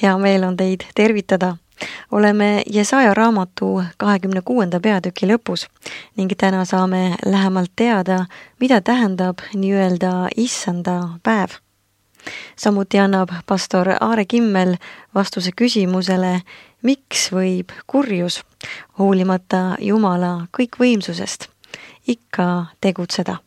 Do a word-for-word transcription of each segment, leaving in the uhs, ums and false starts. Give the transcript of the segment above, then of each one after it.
hea meel on teid tervitada. Oleme Jesaja raamatu kahekümne kuuenda peatüki lõpus ning täna saame lähemalt teada, mida tähendab nii-öelda issanda päev. Samuti annab pastor Aare Kimmel vastuse küsimusele, miks võib kurjus, hoolimata Jumala kõikvõimsusest, ikka tegutseda.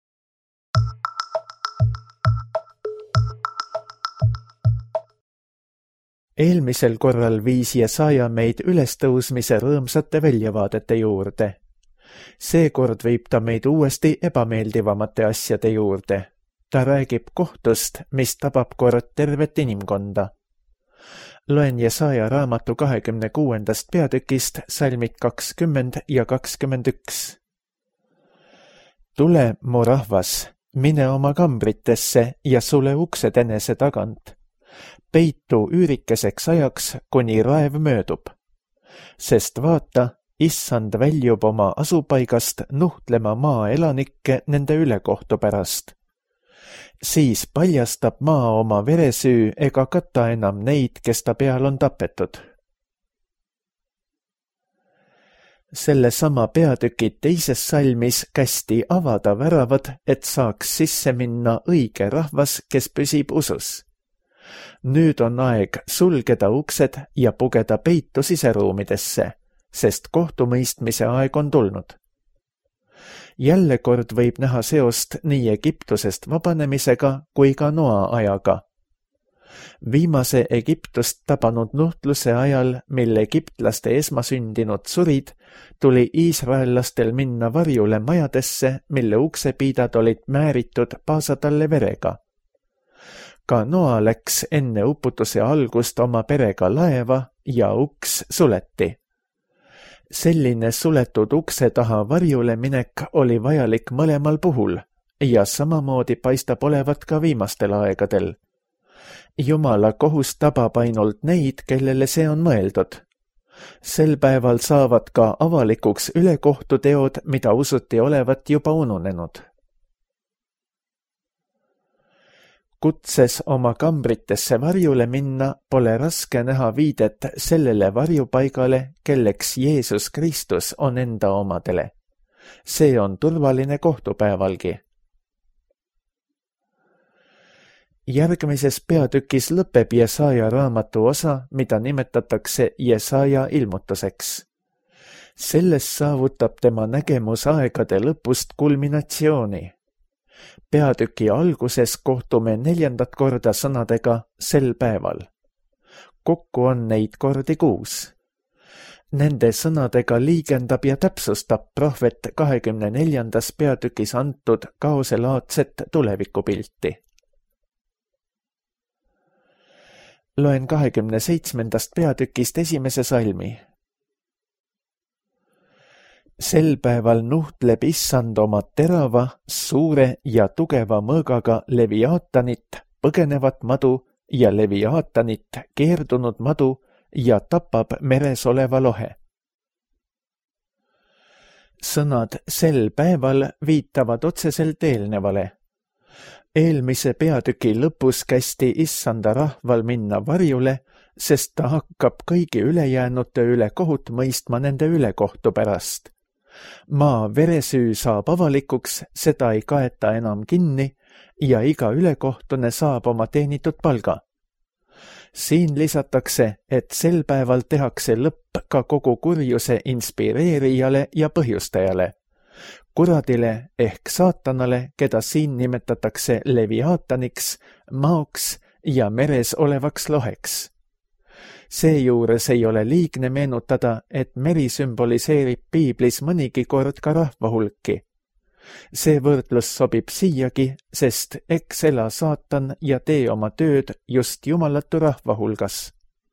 Eelmisel korral viis Jesaja meid ülestõusmise rõõmsate väljavaadete juurde. Seekord viib ta meid uuesti ebameeldivamate asjade juurde. Ta räägib kohtust, mis tabab kord tervet inimkonda. Loen Jesaja raamatu kahekümne kuuendast peatükist salmid kakskümmend ja kakskümmend üks. Tule, mu rahvas, mine oma kambritesse ja sule uksed enese tagant. Peitu üürikeseks ajaks, kuni raev möödub. Sest vaata, issand väljub oma asupaigast nuhtlema maa elanikke nende ülekohtu pärast. Siis paljastab maa oma veresüü ega kata enam neid, kes ta peal on tapetud. Selle sama peatüki teises salmis kästi avada väravad, et saaks sisse minna õige rahvas, kes püsib usus. Nüüd on aeg sulgeda uksed ja pugeda peitu siseruumidesse, sest kohtumõistmise aeg on tulnud. Jälle kord võib näha seost nii Egiptusest vabanemisega kui ka Noa ajaga. Viimase Egiptust tabanud nuhtluse ajal, mil egiptlaste esmasündinud surid, tuli iisraellastel minna varjule majadesse, mille uksepiidad olid määritud paasatalle verega. Ka Noa läks enne uputuse algust oma perega laeva ja uks suleti. Selline suletud ukse taha varjule minek oli vajalik mõlemal puhul ja samamoodi paistab olevat ka viimastel aegadel. Jumala kohus tabab ainult neid, kellele see on mõeldud. Sel päeval saavad ka avalikuks ülekohtuteod, mida usuti olevat juba ununenud. Kutses oma kambritesse varjule minna, pole raske näha viidet sellele varjupaigale, kelleks Jeesus Kristus on enda omadele. See on turvaline kohtupäevalgi. Järgmises peatükis lõpeb Jesaja raamatu osa, mida nimetatakse Jesaja ilmutuseks. Selles saavutab tema nägemus aegade lõpust kulminatsiooni. Peatüki alguses kohtume neljandat korda sõnadega sel päeval. Kokku on neid kordi kuus. Nende sõnadega liigendab ja täpsustab prohvet kahekümne neljandas peatükis antud kaoselaadset tulevikupilti. Loen kahekümne seitsmendast peatükist esimese salmi. Sel päeval nuhtleb issand oma terava, suure ja tugeva mõõgaga leviaatanit, põgenevat madu ja leviaatanit, keerdunud madu ja tapab meres oleva lohe. Sõnad sel päeval viitavad otseselt eelnevale. Eelmise peatüki lõpus kästi issanda rahval minna varjule, sest ta hakkab kõigi ülejäänute üle kohut mõistma nende ülekohtu pärast. Maa veresüü saab avalikuks, seda ei kaeta enam kinni ja iga ülekohtune saab oma teenitud palga. Siin lisatakse, et sel päeval tehakse lõpp ka kogu kurjuse inspireerijale ja põhjustajale. Kuradile ehk saatanale, keda siin nimetatakse leviaataniks, maoks ja meres olevaks loheks. Seejuures ei ole liigne meenutada, et meri sümboliseerib piiblis mõnigi kord ka rahvahulki. See võrdlus sobib siiagi, sest eks ela saatan ja tee oma tööd just jumalatu rahva hulgas.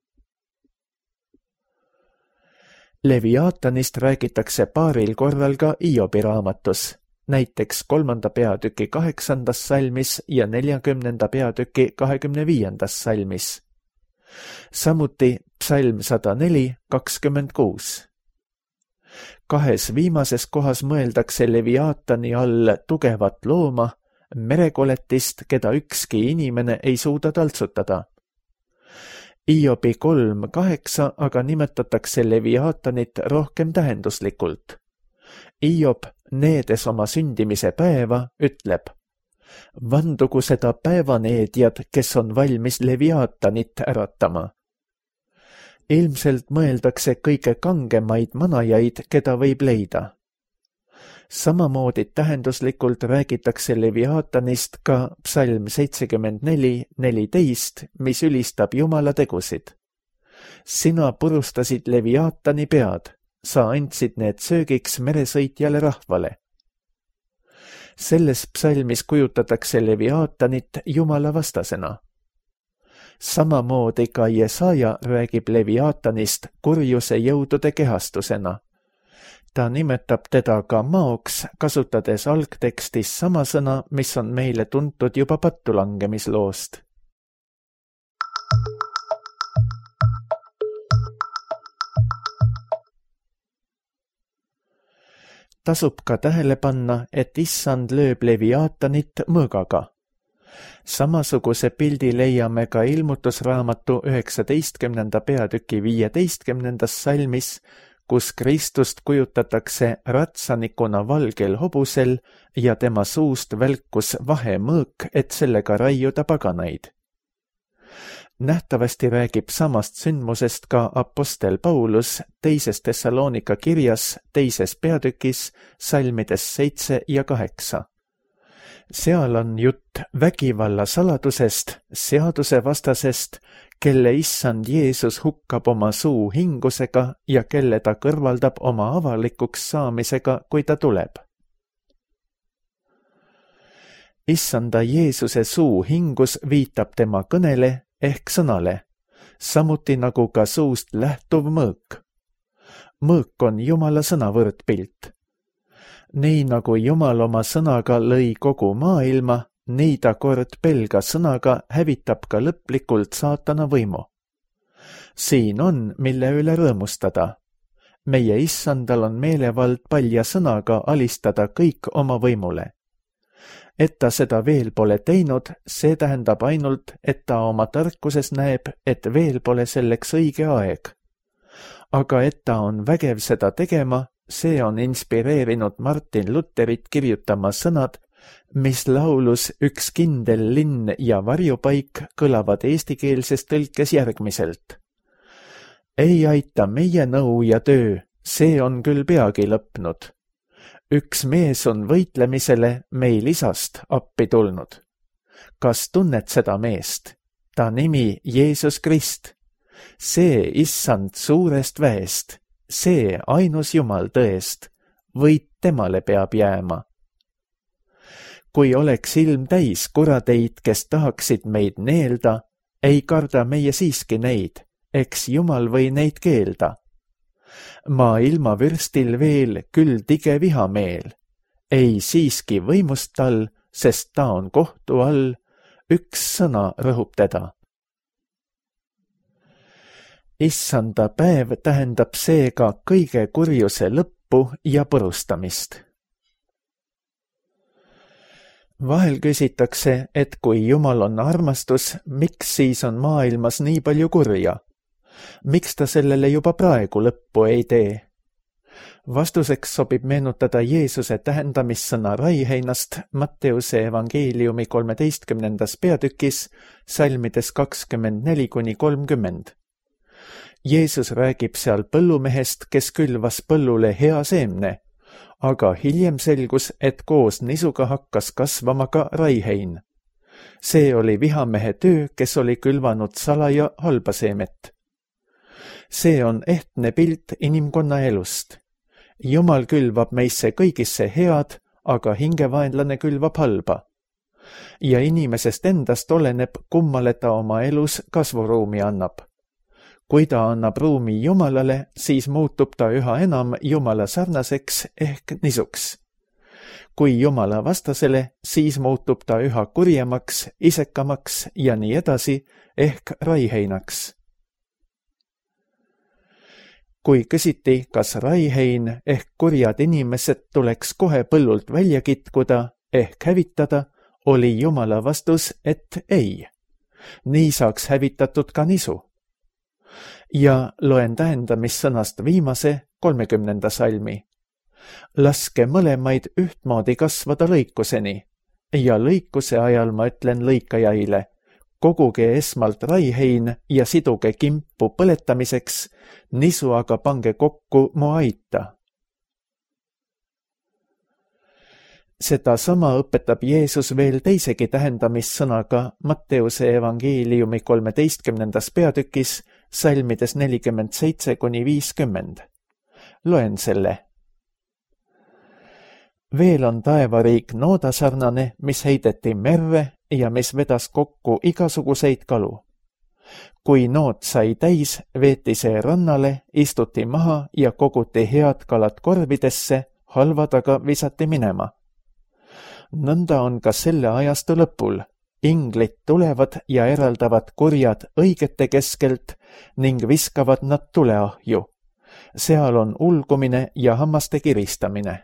Leviaatanist räägitakse paaril korral ka Iobi raamatus, näiteks kolmanda peatüki kaheksandas salmis ja neljakümnenda peatüki kahekümne viiendas salmis. Samuti psalm sada neli kakskümmend kuus. Kahes viimases kohas mõeldakse leviaatani all tugevat looma, merekoletist, keda ükski inimene ei suuda taltsutada. Hiobi kolm kaheksa aga nimetatakse Leviaatanit rohkem tähenduslikult. Hiob, needes oma sündimise päeva, ütleb: vandugu seda päevaneedjad, kes on valmis Leviaatanit äratama. Ilmselt mõeldakse kõige kangemaid manajaid, keda võib leida. Samamoodi tähenduslikult räägitakse Leviaatanist ka psalm seitsekümmend neli neliteist, mis ülistab Jumala tegusid. Sina purustasid Leviaatani pead, sa andsid need söögiks meresõitjale rahvale. Selles psalmis kujutatakse Leviaatanit Jumala vastasena. Samamoodi ka Jesaja räägib Leviaatanist kurjuse jõudude kehastusena. Ta nimetab teda ka maoks, kasutades algtekstis sama sõna, mis on meile tuntud juba pattulangemisloost. Tasub ka tähele panna, et issand lööb Leviaatanit mõõgaga. Samasuguse pildi leiame ka ilmutusraamatu üheksateistkümnenda peatüki viieteistkümnendas salmis, kus Kristust kujutatakse ratsanikuna valgel hobusel ja tema suust välkus vahemõõk, et sellega raiuda paganaid. Nähtavasti räägib samast sündmusest ka apostel Paulus teises Thessalonika kirjas teises peatükis salmides seitse ja kaheksa. Seal on jutt vägivalla saladusest, seadusevastasest, kelle issand Jeesus hukkab oma suu hingusega ja kelle ta kõrvaldab oma avalikuks saamisega, kui ta tuleb. Issanda Jeesuse suu hingus viitab tema kõnele ehk sõnale, samuti nagu ka suust lähtuv mõõk. Mõõk on Jumala sõna võrdpilt. Nii nagu Jumal oma sõnaga lõi kogu maailma, nii ta kord pelga sõnaga hävitab ka lõplikult saatana võimu. Siin on, mille üle rõõmustada. Meie issandal on meelevald palja sõnaga alistada kõik oma võimule. Et ta seda veel pole teinud, see tähendab ainult, et ta oma tarkuses näeb, et veel pole selleks õige aeg. Aga et ta on vägev seda tegema, see on inspireerinud Martin Lutherit kirjutama sõnad, mis laulus Üks kindel linn ja varjupaik kõlavad eestikeelses tõlkes järgmiselt. Ei aita meie nõu ja töö, see on küll peagi lõpnud. Üks mees on võitlemisele meil isast appi tulnud. Kas tunned seda meest? Ta nimi Jeesus Krist. See issand suurest väest. See ainus Jumal tõest, võit temale peab jääma. Kui oleks ilm täis kuradeid, kes tahaksid meid neelda, ei karda meie siiski neid, eks Jumal või neid keelda. Maailma vürstil veel küll tige vihameel, ei siiski võimust tal, sest ta on kohtu all, üks sõna rõhub teda. Issanda päev tähendab seega kõige kurjuse lõppu ja purustamist. Vahel küsitakse, et kui Jumal on armastus, miks siis on maailmas nii palju kurja? Miks ta sellele juba praegu lõppu ei tee? Vastuseks sobib meenutada Jeesuse tähendamissõna raiheinast Matteuse evangeeliumi kolmeteistkümnendas peatükis salmides kakskümmend neli kuni kolmkümmend. Jeesus räägib seal põllumehest, kes külvas põllule hea seemne, aga hiljem selgus, et koos nisuga hakkas kasvama ka raihein. See oli vihamehe töö, kes oli külvanud salaja halba seemet. See on ehtne pilt inimkonna elust. Jumal külvab meisse kõigisse head, aga hingevaenlane külvab halba. Ja inimesest endast oleneb, kummale ta oma elus kasvuruumi annab. Kui ta annab ruumi Jumalale, siis muutub ta üha enam Jumala sarnaseks ehk nisuks. Kui Jumala vastasele, siis muutub ta üha kurjemaks, isekamaks ja nii edasi ehk raiheinaks. Kui küsiti, kas raihein ehk kurjad inimesed tuleks kohe põllult välja kitkuda ehk hävitada, oli Jumala vastus, et ei. Nii saaks hävitatud ka nisu. ja loen tähendamissõnast viimase kolmekümnenda salmi. Laske mõlemaid ühtmoodi kasvada lõikuseni ja lõikuse ajal ma ütlen lõikajaile, koguge esmalt raihein ja siduge kimpu põletamiseks, nisu aga pange kokku mu aita. Seda sama õpetab Jeesus veel teisegi tähendamissõnaga Matteuse evangeeliumi kolmeteistkümnendas peatükis, salmides nelikümmend seitse kuni viiskümmend. Loen selle. Veel on taevariik noodasarnane, mis heideti merre ja mis vedas kokku igasuguseid kalu. Kui nood sai täis, veeti see rannale, istuti maha ja koguti head kalad korvidesse, halvad aga visati minema. Nõnda on ka selle ajastu lõpul. Inglid tulevad ja eraldavad kurjad õigete keskelt ning viskavad nad tuleahju. Seal on ulgumine ja hammaste kiristamine.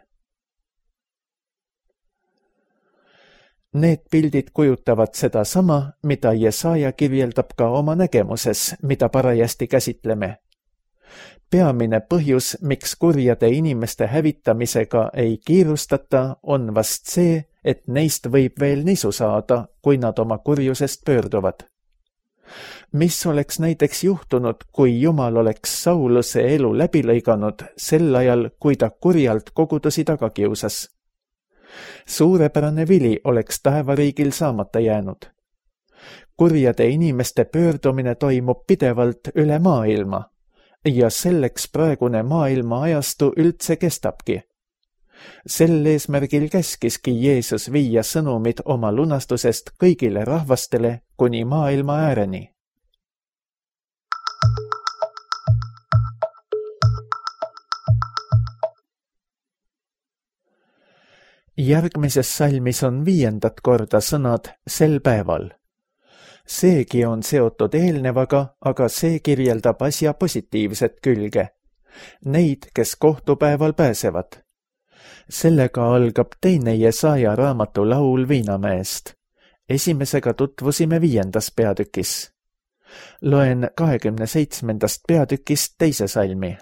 Need pildid kujutavad seda sama, mida Jesaja kirjeldab ka oma nägemuses, mida parajasti käsitleme. Peamine põhjus, miks kurjade inimeste hävitamisega ei kiirustata, on vast see, et neist võib veel nisu saada, kui nad oma kurjusest pöörduvad. Mis oleks näiteks juhtunud, kui Jumal oleks Sauluse elu läbi lõiganud sel ajal, kui ta kurjalt kogudusi taga kiusas? Suurepärane vili oleks taevariigil saamata jäänud. Kurjade inimeste pöördumine toimub pidevalt üle maailma ja selleks praegune maailma ajastu üldse kestabki. Sel eesmärgil käskiski Jeesus viia sõnumid oma lunastusest kõigile rahvastele kuni maailma ääreni. Järgmises salmis on viiendat korda sõnad sel päeval. Seegi on seotud eelnevaga, aga see kirjeldab asja positiivset külge. Neid, kes kohtupäeval pääsevad. Sellega algab teine Jesaja raamatu laul Viinamäest. Esimesega tutvusime viiendas peatükis. Loen kahekümne seitsmendast peatükist teise salmi.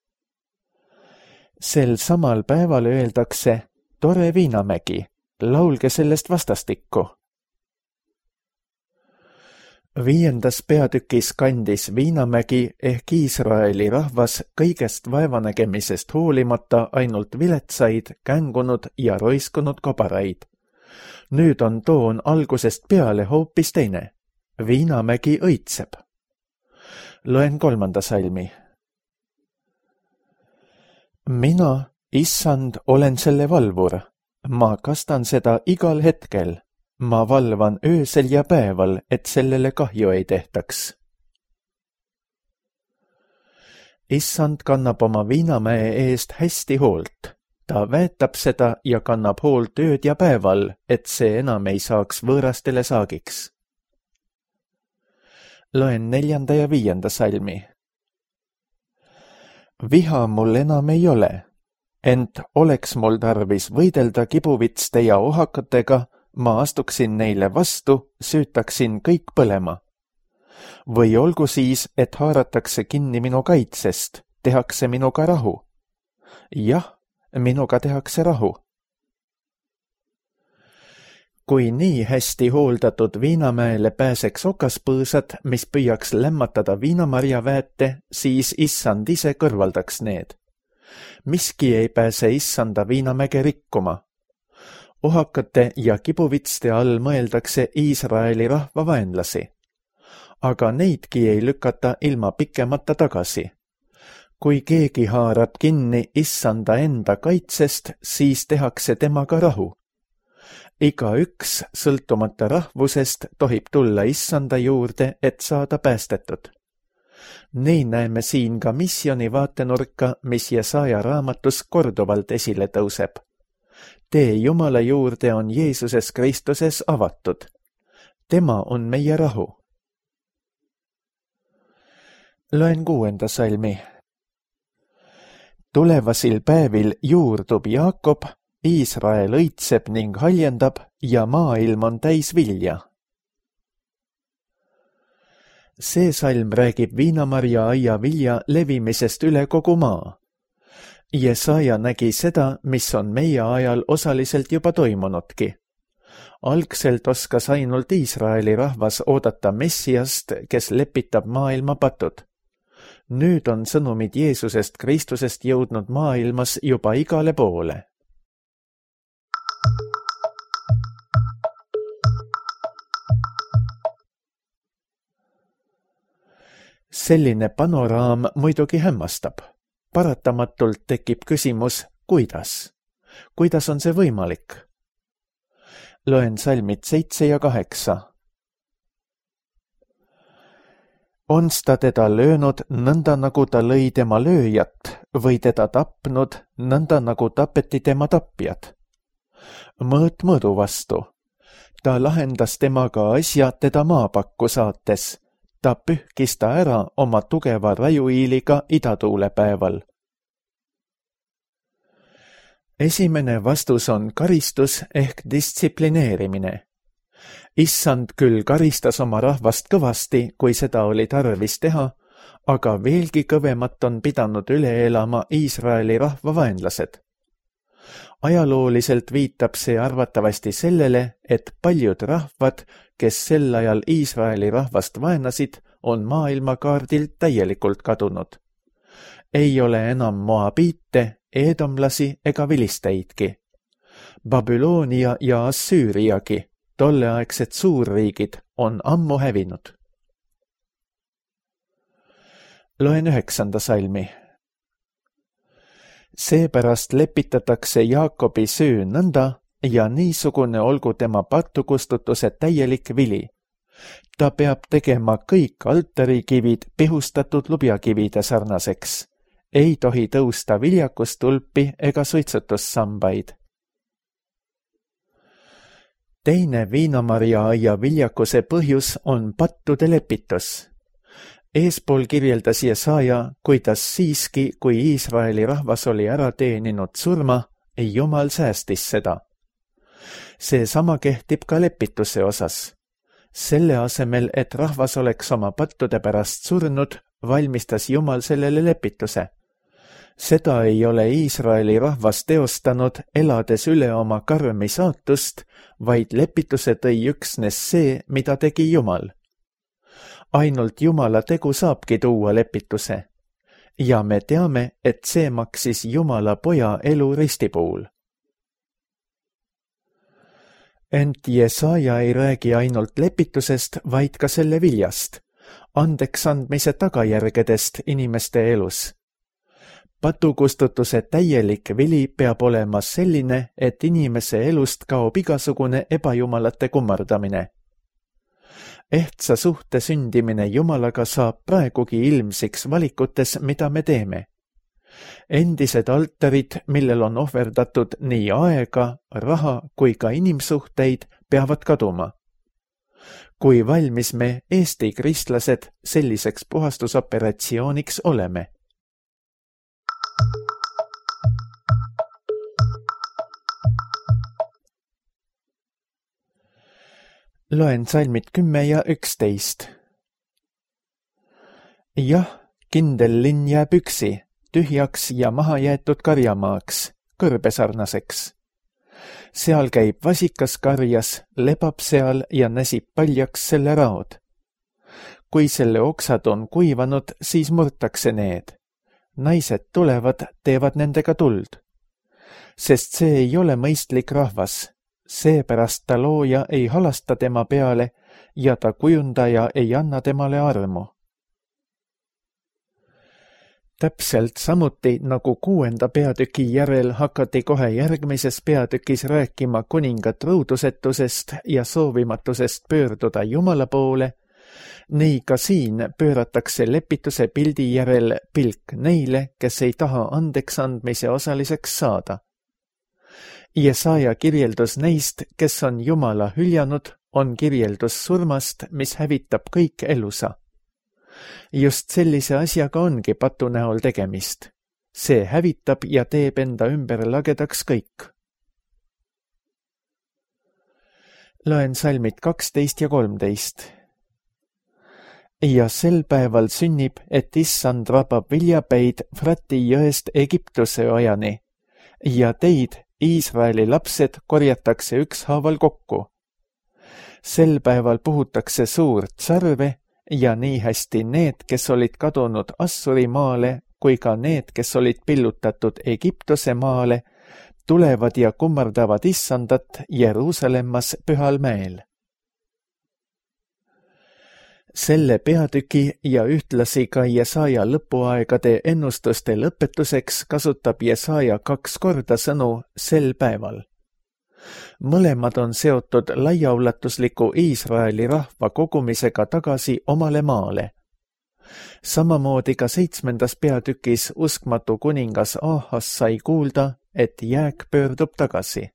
Sel samal päeval öeldakse, tore Viinamägi, laulge sellest vastastikku. Viiendas peatükis kandis Viinamägi ehk Iisraeli rahvas kõigest vaevanägemisest hoolimata ainult viletsaid, kängunud ja roiskunud kobaraid. Nüüd on toon algusest peale hoopis teine. Viinamägi õitseb. Loen kolmanda salmi. Mina, issand, olen selle valvur. Ma kastan seda igal hetkel. Ma valvan öösel ja päeval, et sellele kahju ei tehtaks. Issand kannab oma Viinamäe eest hästi hoolt. Ta väetab seda ja kannab hoolt ööd ja päeval, et see enam ei saaks võõrastele saagiks. Loen neljanda ja viienda salmi. Viha mul enam ei ole, ent oleks mul tarvis võidelda kibuvitste ja ohakatega, ma astuksin neile vastu, süütaksin kõik põlema. Või olgu siis, et haaratakse kinni minu kaitsest, tehakse minuga rahu. Jah, minuga tehakse rahu. Kui nii hästi hooldatud Viinamäele pääseks okaspõõsad, mis püüaks lämmatada viinamarjaväete, siis issand ise kõrvaldaks need. Miski ei pääse issanda Viinamäge rikkuma. Ohakate ja kibuvitste all mõeldakse Iisraeli rahva vaenlasi. Aga neidki ei lükata ilma pikemata tagasi. Kui keegi haarab kinni issanda enda kaitsest, siis tehakse temaga rahu. Iga üks, sõltumata rahvusest, tohib tulla issanda juurde, et saada päästetud. Nii näeme siin ka missiooni vaatenurka, mis Jesaja raamatus korduvalt esile tõuseb. Tee Jumala juurde on Jeesuses Kristuses avatud. Tema on meie rahu. Loen kuuenda salmi. Tulevasil päevil juurdub Jaakob, Iisrael õitseb ning haljendab ja maailm on täis vilja. see salm räägib viinamarja aia vilja levimisest üle kogu maa. Jesaja nägi seda, mis on meie ajal osaliselt juba toimunudki. Algselt oskas ainult Iisraeli rahvas oodata Messiast, kes lepitab maailma patud. Nüüd on sõnumid Jeesusest Kristusest jõudnud maailmas juba igale poole. Selline panoraam muidugi hämmastab. Paratamatult tekib küsimus, kuidas? Kuidas on see võimalik? Loen salmid seitse ja kaheksa. Ons ta teda löönud nõnda, nagu ta lõi tema lööjat, või teda tapnud nõnda, nagu tapeti tema tapjad. Mõõt mõõdu vastu. Ta lahendas temaga asja teda maapakku saates. Ta pühkis ta ära oma tugeva rajuiiliga idatuulepäeval. Esimene vastus on karistus ehk distsiplineerimine. Issand küll karistas oma rahvast kõvasti, kui seda oli tarvis teha, aga veelgi kõvemat on pidanud üle elama Iisraeli rahva vaenlased. Ajalooliselt viitab see arvatavasti sellele, et paljud rahvad, kes sel ajal Iisraeli rahvast vaenasid, on maailmakaardilt täielikult kadunud. Ei ole enam moabiite, eedomlasi ega vilisteidki. Babyloonia ja Assüüriagi, tolleaegsed suurriigid, on ammu hävinud. Loen üheksanda salmi. Seepärast lepitatakse Jaakobi süü nõnda ja niisugune olgu tema pattukustutuse täielik vili. Ta peab tegema kõik altarikivid pihustatud lubjakivide sarnaseks. Ei tohi tõusta viljakustulpi ega suitsutussambaid. Teine viinamarja aia viljakuse põhjus on pattude lepitus. Eespool kirjeldas Jesaja, kuidas siiski, kui Iisraeli rahvas oli ära teeninud surma, Jumal säästis seda. See sama kehtib ka lepituse osas. Selle asemel, et rahvas oleks oma pattude pärast surnud, valmistas Jumal sellele lepituse. Seda ei ole Iisraeli rahvas teostanud, elades üle oma karmi saatust, vaid lepituse tõi üksnes see, mida tegi Jumal. Ainult Jumala tegu saabki tuua lepituse. Ja me teame, et see maksis Jumala poja elu ristipuul. Ent Jesaja ei räägi ainult lepitusest, vaid ka selle viljast, andeksandmise tagajärgedest inimeste elus. Patukustutuse täielik vili peab olema selline, et inimese elust kaob igasugune ebajumalate kummardamine. Ehtsa suhte sündimine Jumalaga saab praegugi ilmsiks valikutes, mida me teeme. Endised altarid, millel on ohverdatud nii aega, raha kui ka inimsuhteid, peavad kaduma. Kui valmis me, Eesti kristlased, selliseks puhastusoperatsiooniks oleme? Loen salmid kümme ja üksteist. Jah, kindel linn jääb üksi, tühjaks ja maha jäetud karjamaaks, kõrbesarnaseks. Seal käib vasikas karjas, lebab seal ja näsib paljaks selle raod. Kui selle oksad on kuivanud, siis murtakse need. Naised tulevad, teevad nendega tuld. Sest see ei ole mõistlik rahvas. Seepärast ta looja ei halasta tema peale ja ta kujundaja ei anna temale armu. Täpselt samuti nagu kuuenda peatüki järel hakati kohe järgmises peatükis rääkima kuninga truudusetusest ja soovimatusest pöörduda Jumala poole, nii ka siin pööratakse lepituse pildi järel pilk neile, kes ei taha andeks andmise osaliseks saada. Jesaja kirjeldus neist, kes on Jumala hüljanud, on kirjeldus surmast, mis hävitab kõik elusa. Just sellise asjaga ongi patu näol tegemist. See hävitab ja teeb enda ümber lagedaks kõik. Loen salmid kaksteist ja kolmteist. ja sel päeval sünnib, et issand rabab viljapäid Frati jõest Egiptuse ojani ja teid, Iisraeli lapsed, korjatakse ükshaaval kokku. Sel päeval puhutakse suurt sarve ja nii hästi need, kes olid kadunud Assuri maale, kui ka need, kes olid pillutatud Egiptuse maale, tulevad ja kummardavad issandat Jeruusalemmas pühal mäel. Selle peatüki ja ühtlasi ka Jesaja lõpuaegade ennustuste lõpetuseks kasutab Jesaja kaks korda sõnu sel päeval. Mõlemad on seotud laiaulatusliku Iisraeli rahva kogumisega tagasi omale maale. Samamoodi ka seitsmendas peatükis uskmatu kuningas Ahas sai kuulda, et jääk pöördub tagasi.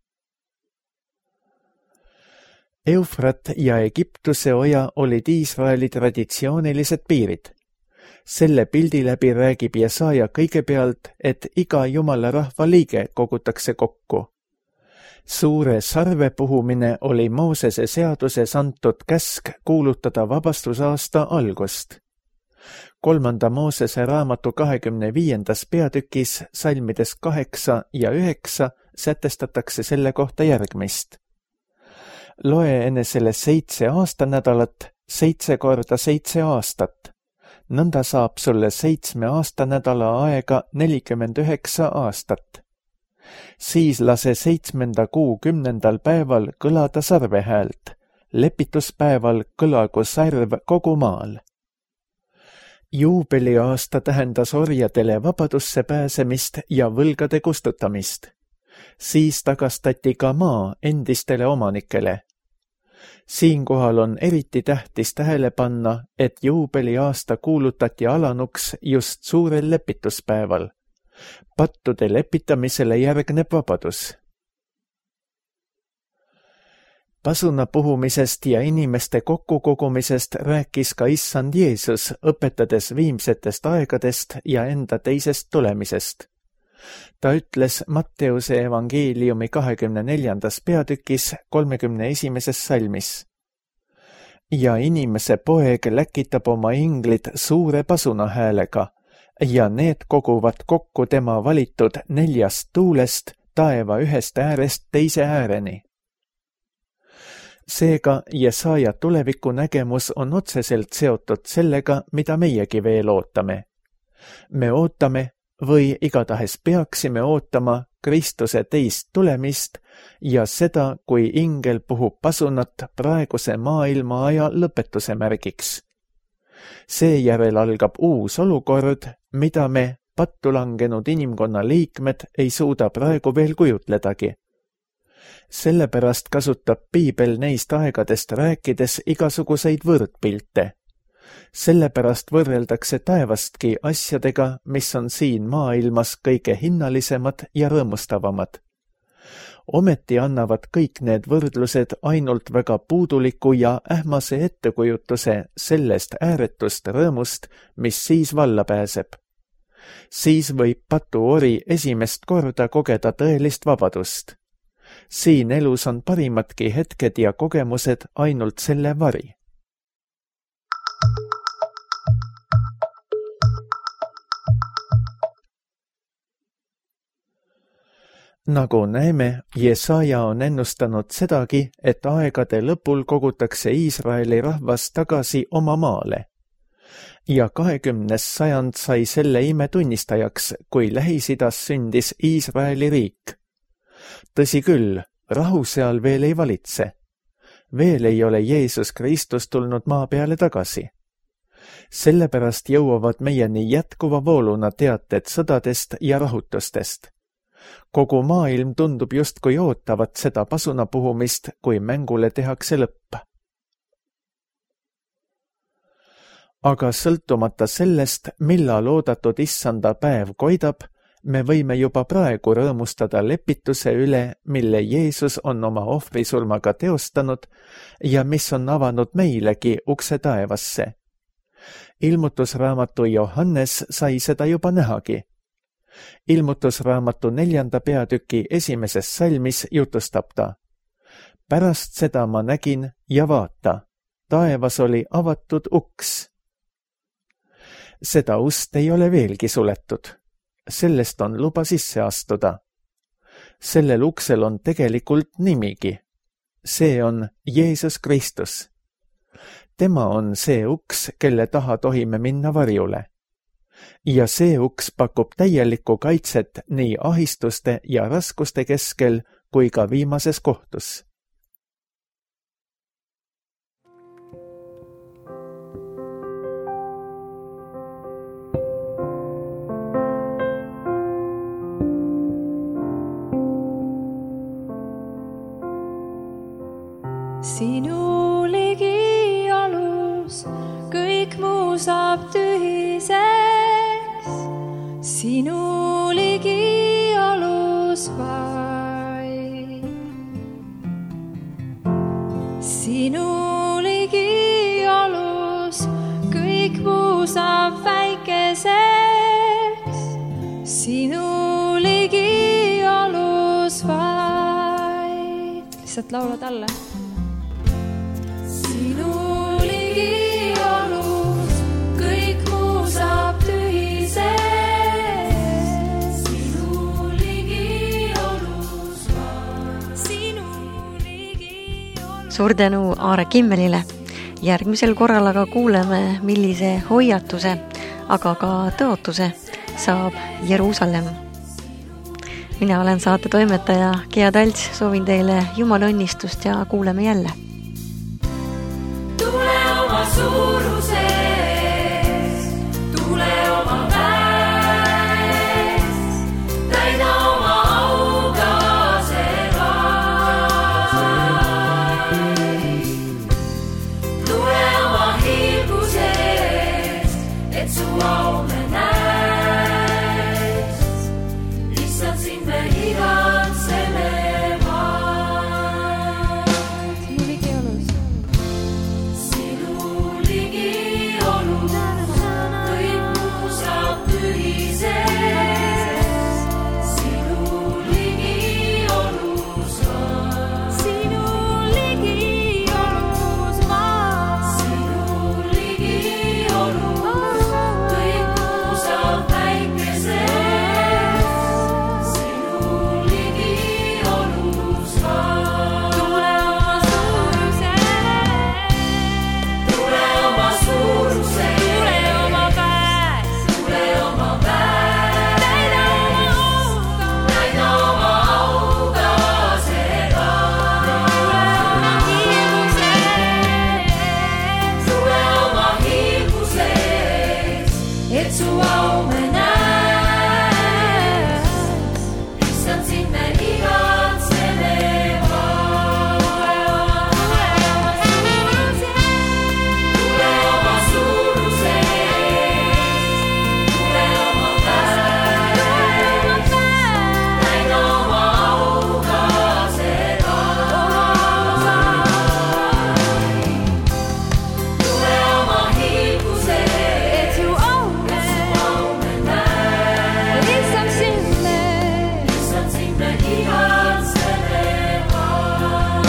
Eufrat ja Egiptuse oja olid Iisraeli traditsioonilised piirid. Selle pildi läbi räägib Jesaja kõigepealt, et iga jumala rahva liige kogutakse kokku. Suure sarve puhumine oli Moosese seaduses antud käsk kuulutada vabastusaasta algust. Kolmanda Moosese raamatu kahekümne viiendas peatükis salmides kaheksa ja üheksa sätestatakse selle kohta järgmist. Loe enesele seitse aastanädalat, seitse korda seitse aastat. Nõnda saab sulle seitsme aastanädala aega nelikümmend üheksa aastat. Siis lase seitsmenda kuu kümnendal päeval kõlada sarvehäält. Lepituspäeval kõlagu sarv kogu maal. Juubeliaasta tähendas orjadele vabadusse pääsemist ja võlgade kustutamist. Siis tagastati ka maa endistele omanikele. Siinkohal on eriti tähtis tähele panna, et juubeliaasta kuulutati alanuks just suurel lepituspäeval. Pattude lepitamisele järgneb vabadus. Pasuna puhumisest ja inimeste kokkukogumisest rääkis ka issand Jeesus, õpetades viimsetest aegadest ja enda teisest tulemisest. Ta ütles Matteuse evangeeliumi kahekümne neljandas peatükis kolmekümne esimeses salmis. Ja inimese poeg läkitab oma inglid suure pasuna häälega ja need koguvad kokku tema valitud neljast tuulest taeva ühest äärest teise ääreni. Seega Jesaja tulevikunägemus on otseselt seotud sellega, mida meiegi veel ootame. Me ootame või igatahes peaksime ootama Kristuse teist tulemist ja seda, kui ingel puhub pasunat praeguse maailma aja lõpetuse märgiks. Seejärel algab uus olukord, mida me, pattu langenud inimkonna liikmed, ei suuda praegu veel kujutledagi. Sellepärast kasutab Piibel neist aegadest rääkides igasuguseid võrdpilte. Sellepärast võrreldakse taevastki asjadega, mis on siin maailmas kõige hinnalisemad ja rõõmustavamad. Ometi annavad kõik need võrdlused ainult väga puuduliku ja ähmase ettekujutuse sellest ääretust rõõmust, mis siis valla pääseb. Siis võib patuori esimest korda kogeda tõelist vabadust. Siin elus on parimadki hetked ja kogemused ainult selle vari. Nagu näeme, Jesaja on ennustanud sedagi, et aegade lõpul kogutakse Iisraeli rahvas tagasi oma maale. Ja kahekümnes sajand sai selle ime tunnistajaks, kui Lähis-Idas sündis Iisraeli riik. Tõsi küll, rahu seal veel ei valitse. Veel ei ole Jeesus Kristus tulnud maa peale tagasi. Sellepärast jõuavad meieni jätkuva vooluna teated sõdadest ja rahutustest. Kogu maailm tundub justkui ootavat seda pasuna puhumist, kui mängule tehakse lõpp. Aga sõltumata sellest, millal oodatud issanda päev koidab, me võime juba praegu rõõmustada lepituse üle, mille Jeesus on oma ohvrisurmaga teostanud ja mis on avanud meilegi ukse taevasse. Ilmutusraamatu Johannes sai seda juba nähagi. Ilmutusraamatu neljanda peatüki esimeses salmis jutustab ta. Pärast seda ma nägin ja vaata, taevas oli avatud uks. Seda ust ei ole veelgi suletud. Sellest on luba sisse astuda. Sellel uksel on tegelikult nimigi. See on Jeesus Kristus. Tema on see uks, kelle taha tohime minna varjule. Ja see uks pakub täielikku kaitset nii ahistuste ja raskuste keskel kui ka viimases kohtus. Sinu ligi alus kõik muu saab tühiseks. Sinu ligi alus vaid. Sinu ligi alus kõik muu saab väikeseks. Sinu ligi alus vaid. Lihtsalt laulad alla. Sinu ligi alus kõik muu saab tühiseks. Sinu ligi alus vaid. Sinu ligi alus. Suur tänu Aare Kimmelile. Järgmisel korral aga kuuleme, millise hoiatuse, aga ka tõotuse saab Jeruusalemm. Mina olen saate toimetaja Gea Talts, soovin teile Jumala õnnistust ja kuuleme jälle. Suuruses, tule oma väes, täida oma auga see vaid. Tule oma hiilgusest, et su au me näes. Lihtsalt sind me igatseme vaid. Sinu ligi alus. Sinu ligi alus, kõik muu saab tühiseks. Sinu ligi alus vaid. Sinu ligi alus vaid. Sinu ligi alus, kõik muu saab väikeseks. Sinu ligi alus vaid. Tule oma suurusest, tule oma väes, tule oma väes, täida oma auga see vaid. Tule oma hiilgusest, et su au me näes. Lihtsalt sind me igatseme vaid. Tule oma suurusest, tule oma väes, täida oma auga see vaid. Tule oma hiilgusest, et su au me näes. Lihtsalt sind me, lihtsalt sind me igatseme vaid.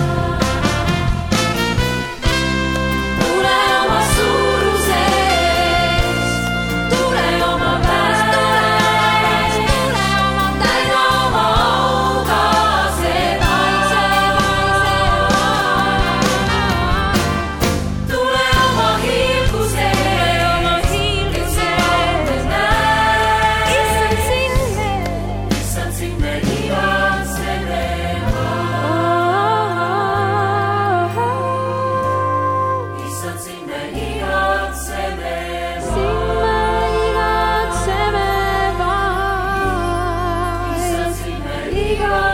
Tule oma suurusest, tule oma väes, täida oma auga see vaid. Tule oma hiilgusest, et su au me näes. Lihtsalt sind me igatseme vaid. Lihtsalt sind me igatseme vaid. Lihtsalt sind me igatseme vaid.